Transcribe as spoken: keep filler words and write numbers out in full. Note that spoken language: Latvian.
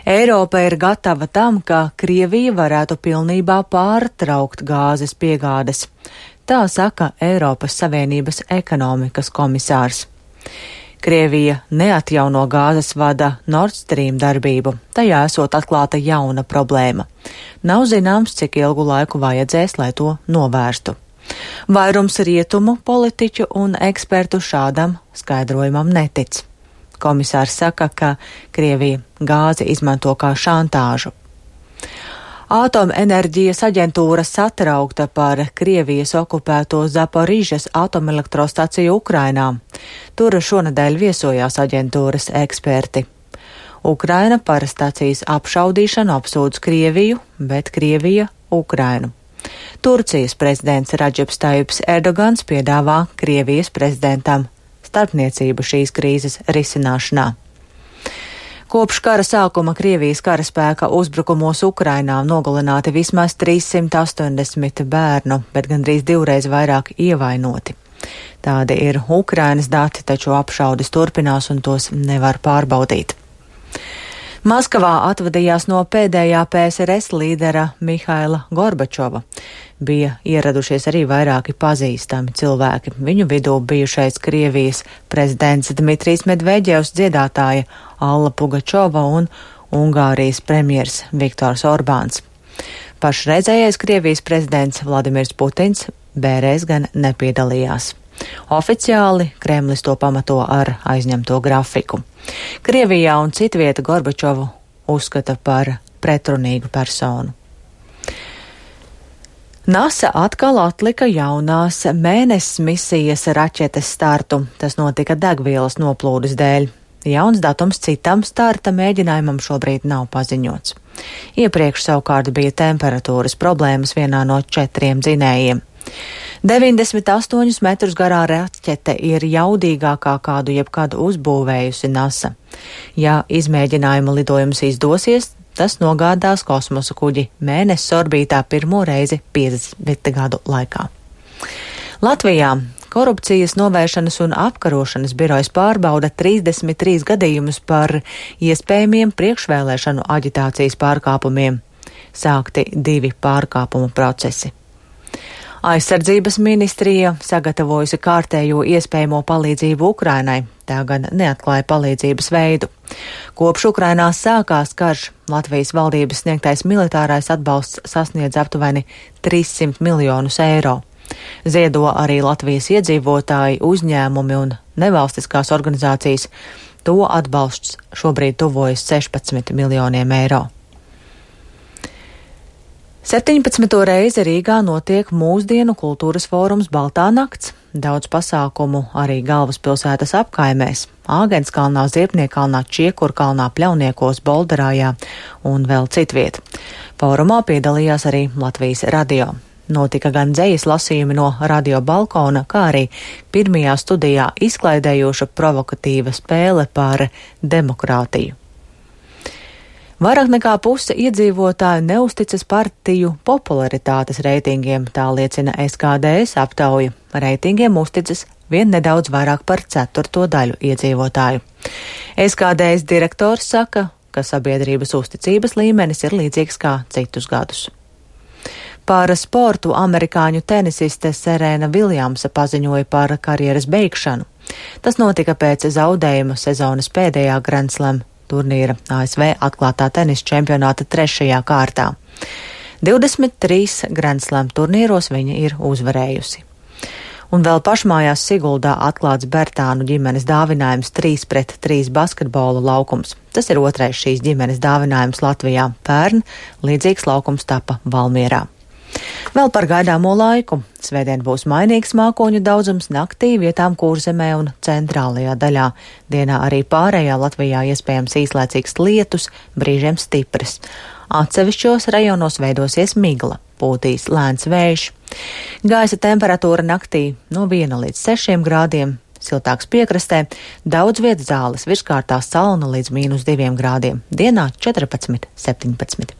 Eiropa ir gatava tam, ka Krievija varētu pilnībā pārtraukt gāzes piegādes. Tā saka Eiropas Savienības ekonomikas komisārs. Krievija neatjauno gāzes vada Nord Stream darbību, tajā esot atklāta jauna problēma. Nav zināms, cik ilgu laiku vajadzēs, lai to novērstu. Vairums rietumu politiķu un ekspertu šādam skaidrojumam netic. Komisārs saka, ka Krievija gāzi izmanto kā šantāžu. Atomenerģijas aģentūra satraukta par Krievijas okupēto Zaporižas atomelektrostaciju Ukrainā. Tur šonedēļ viesojās aģentūras eksperti. Ukraina par stacijas apšaudīšanu apsūdz Krieviju, bet Krievija Ukrainu. Turcijas prezidents Radžeps Tajips Erdogans piedāvā Krievijas prezidentam starpniecību šīs krīzes risināšanā. Kopš kara sākuma Krievijas karaspēka uzbrukumos Ukrainā nogalināti vismaz trīssimt astoņdesmit bērnu, bet gandrīz divreiz vairāk ievainoti. Tādi ir Ukrainas dati, taču apšaudes turpinās un tos nevar pārbaudīt. Maskavā atvadījās no pēdējā P S R S līdera Mihaila Gorbačova. Bija ieradušies arī vairāki pazīstami cilvēki. Viņu vidū bijušais Krievijas prezidents Dmitrijs Medveģevs, dziedātāja Alla Pugačova un Ungārijas premjers Viktors Orbāns. Pašreizējais Krievijas prezidents Vladimirs Putins bērēs gan nepiedalījās. Oficiāli Kremlis to pamato ar aizņemto grafiku. Krievijā un citvieta Gorbačovu uzskata par pretrunīgu personu. NASA atkal atlika jaunās mēnesis misijas raķetes startu. Tas notika degvielas noplūdes dēļ. Jauns datums citam starta mēģinājumam šobrīd nav paziņots. Iepriekš savukārt bija temperatūras problēmas vienā no četriem dzinējiem. deviņdesmit astoņus metrus garā raķete ir jaudīgākā, kādu jebkad uzbūvējusi NASA. Ja izmēģinājuma lidojums izdosies, tas nogādās kosmosa kuģi mēnesis orbītā pirmo reizi piecdesmit gadu laikā. Latvijā Korupcijas novēršanas un apkarošanas birojas pārbauda trīsdesmit trīs gadījumus par iespējamiem priekšvēlēšanu aģitācijas pārkāpumiem. Sākti divi pārkāpumu procesi. Aizsardzības ministrija sagatavojusi kārtējo iespējamo palīdzību Ukrainai, tā gan neatklāja palīdzības veidu. Kopš Ukrainā sākās karš, Latvijas valdības sniegtais militārais atbalsts sasniedz aptuveni trīssimt miljonus eiro. Ziedo arī Latvijas iedzīvotāji, uzņēmumi un nevalstiskās organizācijas. To atbalsts šobrīd tuvojas sešpadsmit miljoniem eiro. septiņpadsmito reizi Rīgā notiek mūsdienu kultūras fórums Baltā nakts. Daudz pasākumu arī galvaspilsētas apkaimēs - Āgenskalnā, Ziepniekalnā, Čiekurkalnā, Pļauniekos, Bolderājā un vēl citviet. Fórumā piedalījās arī Latvijas radio. Notika gan dzejas lasījumi no radio balkona, kā arī pirmajā studijā izklaidējoša provokatīva spēle par demokrātiju. Vairāk nekā puse iedzīvotāju neusticas partiju popularitātes reitingiem, tā liecina S K D S aptauja. Reitingiem uzticas vien nedaudz vairāk par ceturto daļu iedzīvotāju. S K D S direktors saka, ka sabiedrības uzticības līmenis ir līdzīgs kā citus gadus. Par sportu amerikāņu tenisiste Serena Viljamsa paziņoja par karjeras beigšanu. Tas notika pēc zaudējuma sezonas pēdējā Grand Slam turnīra A S V atklātā tenisa čempionāta trešajā kārtā. divdesmit trīs Grand Slam turnīros viņa ir uzvarējusi. Un vēl pašmājās Siguldā atklāts Bertānu ģimenes dāvinājums trīs pret trīs basketbola laukums. Tas ir otrais šīs ģimenes dāvinājums Latvijā. Pērn līdzīgs laukums tapa Valmierā. Vēl par gaidāmo laiku. Svētdien būs mainīgs mākoņu daudzums, naktī vietām Kurzemē un centrālajā daļā. Dienā arī pārējā Latvijā iespējams īslaicīgs lietus, brīžiem stiprs. Atsevišķos rajonos veidosies migla, pūtīs lēns vējš. Gaisa temperatūra naktī no viena līdz sešiem grādiem, siltāks piekrastē, daudz vietas zāles virskārtā salna līdz mīnus diviem grādiem, dienā četrpadsmit, septiņpadsmit.